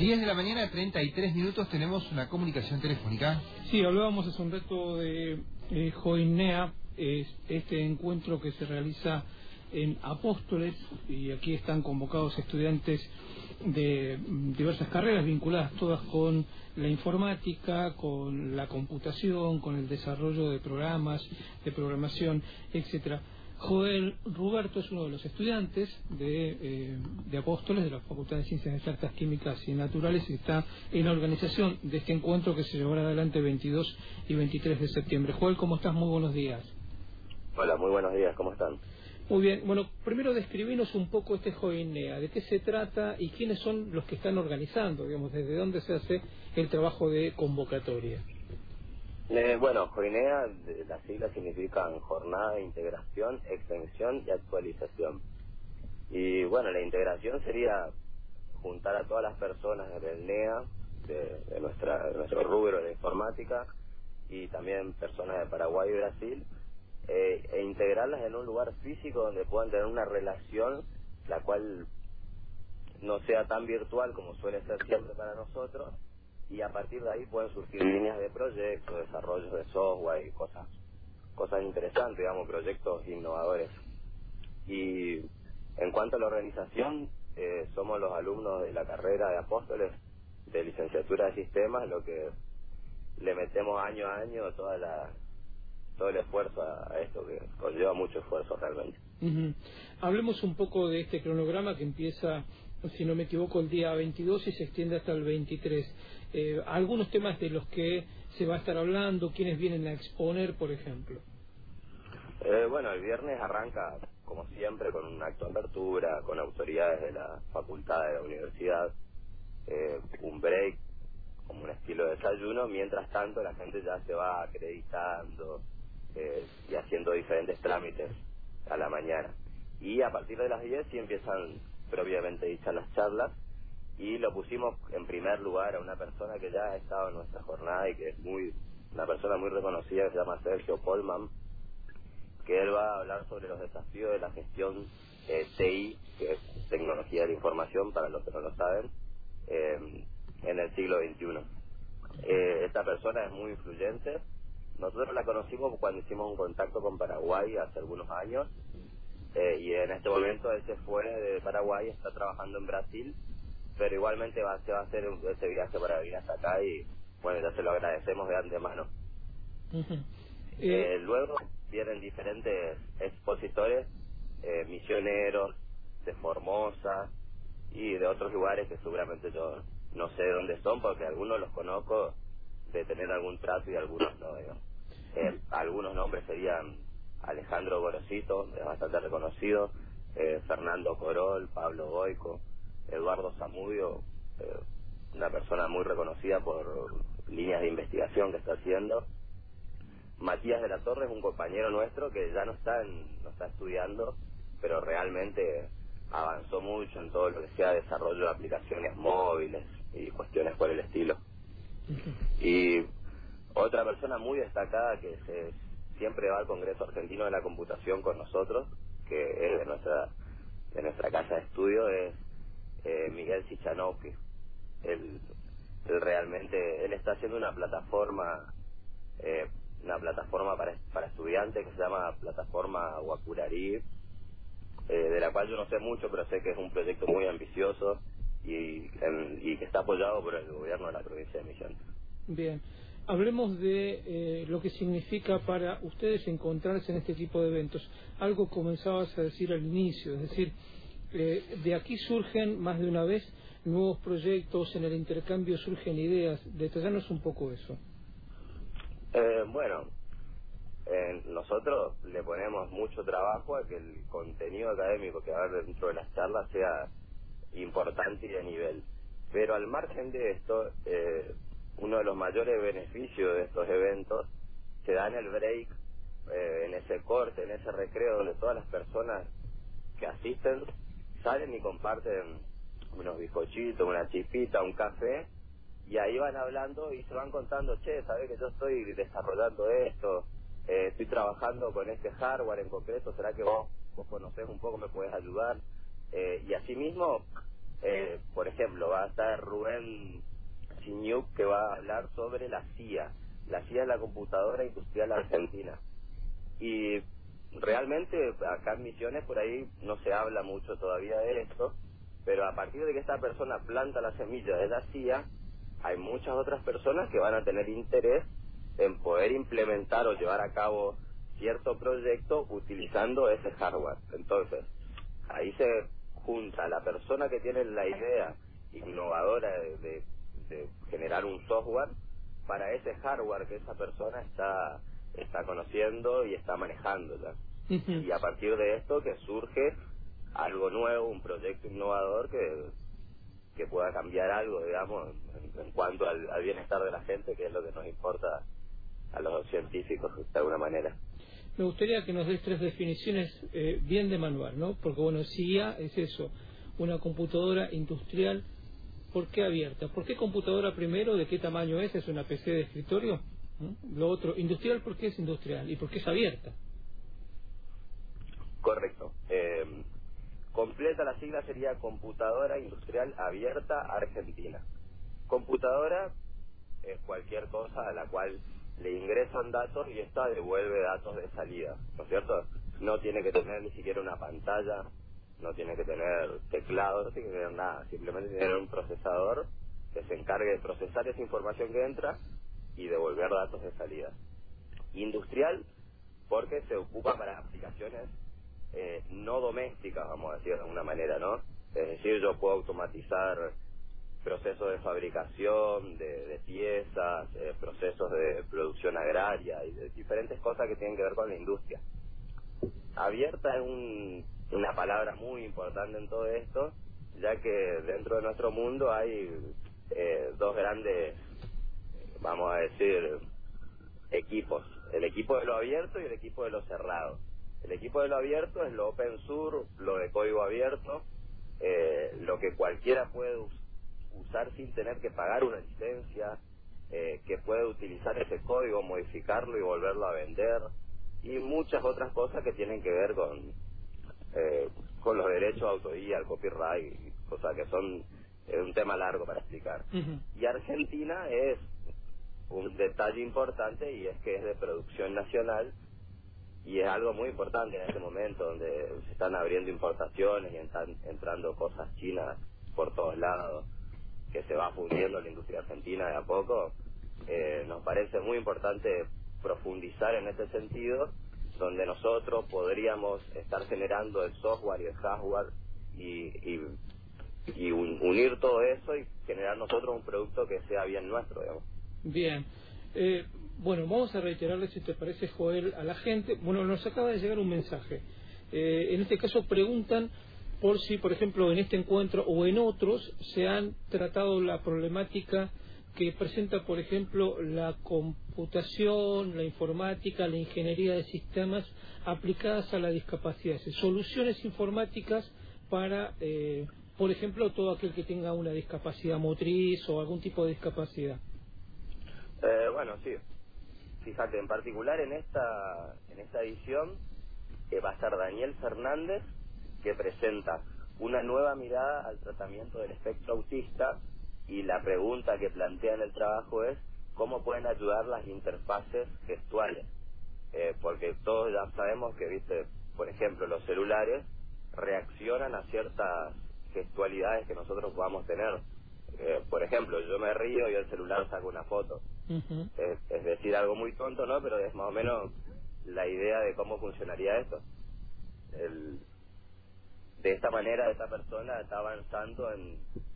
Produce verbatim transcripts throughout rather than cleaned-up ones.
diez de la mañana, treinta y tres minutos, tenemos una comunicación telefónica. Sí, hablábamos hace un rato de eh, Joinea, es este encuentro que se realiza en Apóstoles, y aquí están convocados estudiantes de diversas carreras vinculadas todas con la informática, con la computación, con el desarrollo de programas, de programación, etcétera. Joel Ruberto es uno de los estudiantes de, eh, de Apóstoles, de la Facultad de Ciencias Exactas, Químicas y Naturales, y está en la organización de este encuentro que se llevará adelante veintidós y veintitrés de septiembre. Joel, ¿cómo estás? Muy buenos días. Hola, muy buenos días, ¿cómo están? Muy bien, bueno, primero describinos un poco este Joinea, de qué se trata y quiénes son los que están organizando, digamos, desde dónde se hace el trabajo de convocatoria. Eh, bueno, Joinea, las siglas significan Jornada de Integración, Extensión y Actualización. Y bueno, la integración sería juntar a todas las personas del N E A, de, de, nuestra, de nuestro rubro de informática, y también personas de Paraguay y Brasil, eh, e integrarlas en un lugar físico donde puedan tener una relación, la cual no sea tan virtual como suele ser siempre para nosotros, y a partir de ahí pueden surgir líneas de proyectos, desarrollos de software y cosas cosas interesantes, digamos, proyectos innovadores. Y en cuanto a la organización, eh, somos los alumnos de la carrera de Apóstoles de licenciatura de sistemas, lo que le metemos año a año toda la todo el esfuerzo a, a esto, que conlleva mucho esfuerzo realmente. Uh-huh. Hablemos un poco de este cronograma que empieza, si no me equivoco, el día veintidós y se extiende hasta el veintitrés. Eh, algunos temas de los que se va a estar hablando, quienes vienen a exponer, por ejemplo. Eh, bueno, el viernes arranca, como siempre, con un acto de apertura, con autoridades de la facultad, de la universidad, eh, un break, como un estilo de desayuno. Mientras tanto, la gente ya se va acreditando eh, y haciendo diferentes trámites a la mañana. Y a partir de las diez sí empiezan propiamente dichas las charlas, y lo pusimos en primer lugar a una persona que ya ha estado en nuestra jornada y que es muy una persona muy reconocida, que se llama Sergio Polman, que él va a hablar sobre los desafíos de la gestión eh, T I, que es tecnología de la información para los que no lo saben, eh, en el siglo veintiuno. Eh, esta persona es muy influyente. Nosotros la conocimos cuando hicimos un contacto con Paraguay hace algunos años, eh, y en este momento él se fue de Paraguay, está trabajando en Brasil, pero igualmente va, se va a hacer ese viaje para venir hasta acá, y bueno, ya se lo agradecemos de antemano. Uh-huh. Eh, luego vienen diferentes expositores, eh, misioneros de Formosa y de otros lugares que seguramente yo no sé de dónde son, porque algunos los conozco de tener algún trato y algunos no. Eh, algunos nombres serían Alejandro Gorosito, es bastante reconocido, eh, Fernando Corol, Pablo Goico, Eduardo Zamudio, eh, una persona muy reconocida por líneas de investigación que está haciendo. Matías de la Torre es un compañero nuestro que ya no está en, no está estudiando, pero realmente avanzó mucho en todo lo que sea desarrollo de aplicaciones móviles y cuestiones por el estilo. Y otra persona muy destacada que se, siempre va al Congreso Argentino de la Computación con nosotros, que es de nuestra de nuestra casa de estudio, es eh, Miguel Sichanowski. Él, él realmente, él está haciendo una plataforma eh, una plataforma para, para estudiantes que se llama Plataforma Guacurarí, eh, de la cual yo no sé mucho, pero sé que es un proyecto muy ambicioso y, en, y que está apoyado por el gobierno de la provincia de Misiones. Bien, hablemos de eh, lo que significa para ustedes encontrarse en este tipo de eventos. Algo comenzabas a decir al inicio, es decir, eh, de aquí surgen más de una vez nuevos proyectos, en el intercambio surgen ideas. Detallanos un poco eso. Eh, bueno, eh, nosotros le ponemos mucho trabajo a que el contenido académico que va a haber dentro de las charlas sea importante y de nivel. Pero al margen de esto, eh, uno de los mayores beneficios de estos eventos se da en el break, eh, en ese corte, en ese recreo, donde todas las personas que asisten salen y comparten unos bizcochitos, una chipita, un café, y ahí van hablando y se van contando, che, sabés que yo estoy desarrollando esto, eh, estoy trabajando con este hardware en concreto, ¿será que vos, vos conocés un poco, me podés ayudar? Eh, y asimismo Eh, por ejemplo, va a estar Rubén Chiñuc, que va a hablar sobre la C I A. La C I A es la Computadora Industrial Argentina. Y realmente acá en Misiones por ahí no se habla mucho todavía de esto, pero a partir de que esta persona planta la semilla de la C I A, hay muchas otras personas que van a tener interés en poder implementar o llevar a cabo cierto proyecto utilizando ese hardware. Entonces, ahí se junta la persona que tiene la idea innovadora de, de, de generar un software para ese hardware que esa persona está está conociendo y está manejando ya. Uh-huh. Y a partir de esto que surge algo nuevo, un proyecto innovador que que pueda cambiar algo, digamos, en, en cuanto al, al bienestar de la gente, que es lo que nos importa a los científicos de alguna manera. Me gustaría que nos des tres definiciones eh, bien de manual, ¿no? Porque, bueno, C I A es eso, una computadora industrial. ¿Por qué abierta? ¿Por qué computadora primero? ¿De qué tamaño es? ¿Es una P C de escritorio? ¿Mm? Lo otro, industrial, ¿por qué es industrial? ¿Y por qué es abierta? Correcto. Eh, completa la sigla sería Computadora Industrial Abierta Argentina. Computadora es cualquier cosa a la cual le ingresan datos y esta devuelve datos de salida, ¿no es cierto? No tiene que tener ni siquiera una pantalla, no tiene que tener teclado, no tiene que tener nada, simplemente tiene que tener un procesador que se encargue de procesar esa información que entra y devolver datos de salida. Industrial, porque se ocupa para aplicaciones eh, no domésticas, vamos a decir de alguna manera, ¿no? Es decir, yo puedo automatizar procesos de fabricación, de, de piezas, eh, procesos de producción agraria y de diferentes cosas que tienen que ver con la industria. Abierta es un, una palabra muy importante en todo esto, ya que dentro de nuestro mundo hay eh, dos grandes, vamos a decir, equipos. El equipo de lo abierto y el equipo de lo cerrado. El equipo de lo abierto es lo open source, lo de código abierto, eh, lo que cualquiera puede usar usar sin tener que pagar una licencia, eh, que puede utilizar ese código, modificarlo y volverlo a vender, y muchas otras cosas que tienen que ver con eh, con los derechos de autoría, el copyright, cosas que son eh, un tema largo para explicar. Uh-huh. Y Argentina es un detalle importante, y es que es de producción nacional, y es algo muy importante en este momento donde se están abriendo importaciones y están entrando cosas chinas por todos lados, que se va fundiendo la industria argentina de a poco. Eh, nos parece muy importante profundizar en ese sentido, donde nosotros podríamos estar generando el software y el hardware y, y, y un, unir todo eso y generar nosotros un producto que sea bien nuestro, digamos. Bien. Eh, bueno, vamos a reiterarle, si te parece, Joel, a la gente. Bueno, nos acaba de llegar un mensaje. Eh, en este caso preguntan por si, por ejemplo, en este encuentro o en otros se han tratado la problemática que presenta, por ejemplo, la computación, la informática, la ingeniería de sistemas aplicadas a la discapacidad, soluciones informáticas para, eh, por ejemplo, todo aquel que tenga una discapacidad motriz o algún tipo de discapacidad. Eh, bueno, sí. Fíjate, en particular en esta en esta edición eh, va a estar Daniel Fernández, que presenta una nueva mirada al tratamiento del espectro autista, y la pregunta que plantea en el trabajo es cómo pueden ayudar las interfaces gestuales, eh, porque todos ya sabemos que, viste, por ejemplo, los celulares reaccionan a ciertas gestualidades que nosotros podamos tener. Eh, por ejemplo, yo me río y el celular saca una foto. Uh-huh. es, es decir, algo muy tonto, ¿no? Pero es más o menos la idea de cómo funcionaría esto. El De esta manera, esta persona está avanzando en,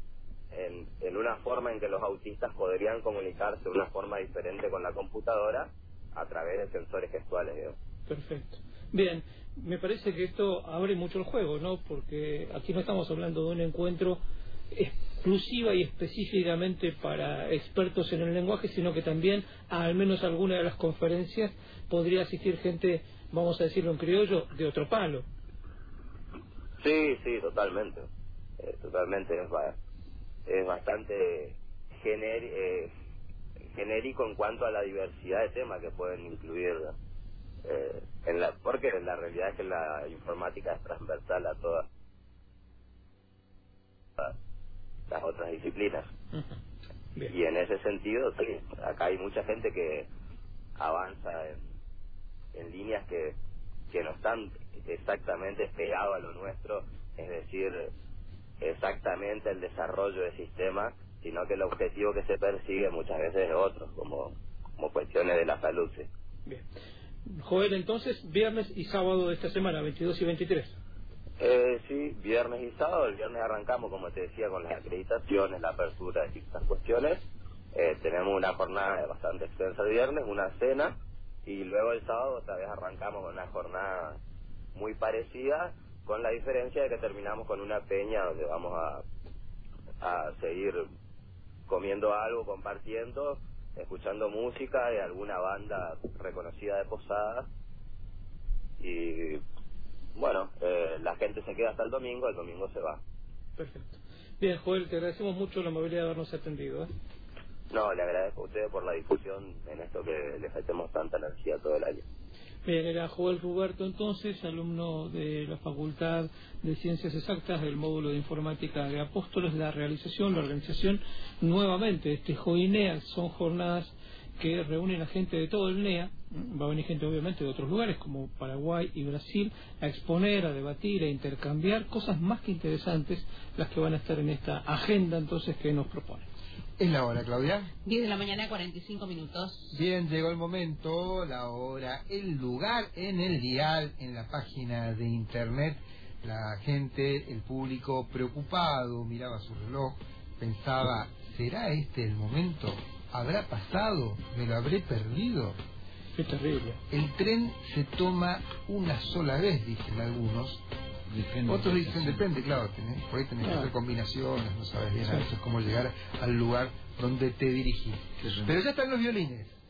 en, en una forma en que los autistas podrían comunicarse de una forma diferente con la computadora a través de sensores gestuales, digamos. Perfecto. Bien, me parece que esto abre mucho el juego, ¿no? Porque aquí no estamos hablando de un encuentro exclusiva y específicamente para expertos en el lenguaje, sino que también a al menos alguna de las conferencias podría asistir gente, vamos a decirlo en criollo, de otro palo. Sí, sí, totalmente. Eh, totalmente. Es, ba es bastante gener eh, genérico en cuanto a la diversidad de temas que pueden incluir. Eh, en la porque la realidad es que la informática es transversal a todas disciplinas. Uh-huh. Y en ese sentido, sí, acá hay mucha gente que avanza en, en líneas que, que no están exactamente pegadas a lo nuestro, es decir, exactamente el desarrollo del sistema, sino que el objetivo que se persigue muchas veces es otro, como, como cuestiones de la salud. Sí. Bien. Joel, entonces, viernes y sábado de esta semana, veintidós y veintitrés. Eh, sí, viernes y sábado. El viernes arrancamos, como te decía, con las acreditaciones, la apertura de distintas cuestiones. Eh, tenemos una jornada bastante extensa el viernes, una cena, y luego el sábado otra vez arrancamos con una jornada muy parecida, con la diferencia de que terminamos con una peña donde vamos a, a seguir comiendo algo, compartiendo, escuchando música de alguna banda reconocida de Posadas. Y bueno, eh, la gente se queda hasta el domingo, el domingo se va. Perfecto. Bien, Joel, te agradecemos mucho la amabilidad de habernos atendido, ¿eh? No, le agradezco a ustedes por la difusión en esto que les metemos tanta energía todo el año. Bien, era Joel Ruberto entonces, alumno de la Facultad de Ciencias Exactas del módulo de Informática de Apóstoles. La realización, la organización nuevamente de este JOINEA son jornadas que reúnen a gente de todo el N E A. Va a venir gente obviamente de otros lugares como Paraguay y Brasil a exponer, a debatir, a intercambiar cosas más que interesantes, las que van a estar en esta agenda entonces que nos propone. Es la hora, Claudia. diez de la mañana, cuarenta y cinco minutos. Bien, llegó el momento, la hora, el lugar en el dial, en la página de internet. La gente, el público preocupado, miraba su reloj, pensaba, ¿será este el momento? ¿Habrá pasado? ¿Me lo habré perdido? Qué terrible. El tren se toma una sola vez, dicen algunos. Depende, Otros dicen, sí. depende, claro, tenés, por ahí tenés ah. que hacer combinaciones, no sabes bien, sí. a veces cómo llegar al lugar donde te dirigís. Sí. Pero ya están los violines.